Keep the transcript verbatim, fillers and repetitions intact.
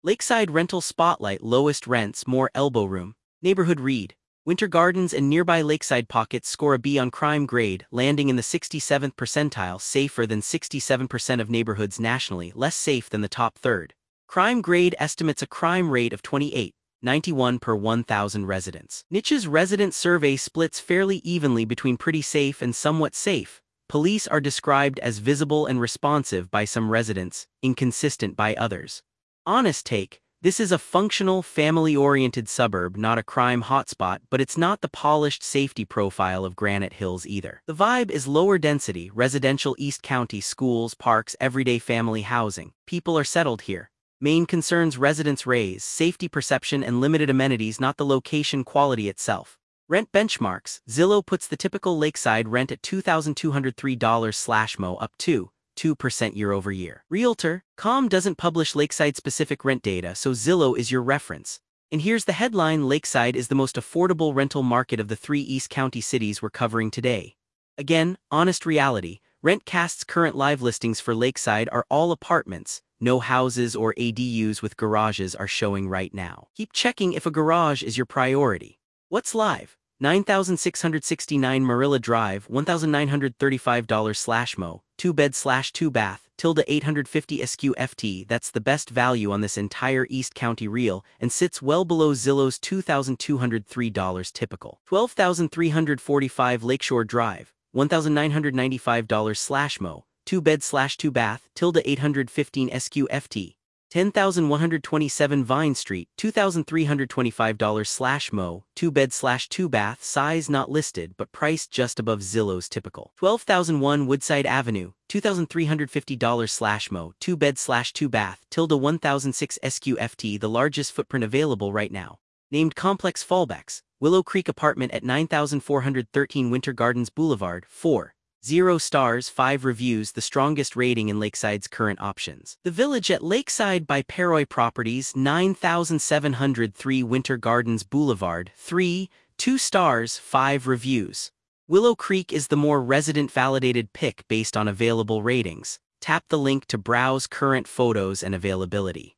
Lakeside Rental Spotlight lowest rents, more elbow room. Neighborhood read. Winter Gardens and nearby lakeside pockets score a B on crime grade, landing in the sixty-seventh percentile, safer than sixty-seven percent of neighborhoods nationally, less safe than the top third. Crime grade estimates a crime rate of twenty-eight point nine one per one thousand residents. Niche's resident survey splits fairly evenly between pretty safe and somewhat safe. Police are described as visible and responsive by some residents, inconsistent by others. Honest take. This is a functional, family-oriented suburb, not a crime hotspot, but it's not the polished safety profile of Granite Hills either. The vibe is lower density, residential East County, schools, parks, everyday family housing. People are settled here. Main concerns residents raise, safety perception and limited amenities, not the location quality itself. Rent benchmarks. Zillow puts the typical lakeside rent at two thousand two hundred three dollars slash mo, up two point two percent year over year. Realtor dot com doesn't publish lakeside-specific rent data, so Zillow is your reference. And here's the headline: Lakeside is the most affordable rental market of the three East County cities we're covering today. Again, honest reality. RentCast's current live listings for Lakeside are all apartments. No houses or A D Us with garages are showing right now. Keep checking if a garage is your priority. What's live? nine thousand six hundred sixty-nine Marilla Drive, one thousand nine hundred thirty-five dollars slash mo, two bed slash two bath, tilde eight hundred fifty S Q F T. That's the best value on this entire East County reel and sits well below Zillow's two thousand two hundred three dollars typical. twelve thousand three hundred forty-five Lakeshore Drive, one thousand nine hundred ninety-five dollars slash mo, two bed slash two bath, tilde eight hundred fifteen S Q F T. ten thousand one hundred twenty-seven Vine Street, two thousand three hundred twenty-five dollars slash mo, two bed slash two bath, size not listed but priced just above Zillow's typical. twelve thousand one Woodside Avenue, two thousand three hundred fifty dollars slash mo, two bed slash two bath, tilde one thousand six S Q F T, the largest footprint available right now. Named Complex Fallbacks, Willow Creek Apartment at nine thousand four hundred thirteen Winter Gardens Boulevard, four. Zero stars, five reviews, the strongest rating in Lakeside's current options. The Village at Lakeside by Paroy Properties, nine thousand seven hundred three Winter Gardens Boulevard, three, two stars, five reviews. Willow Creek is the more resident-validated pick based on available ratings. Tap the link to browse current photos and availability.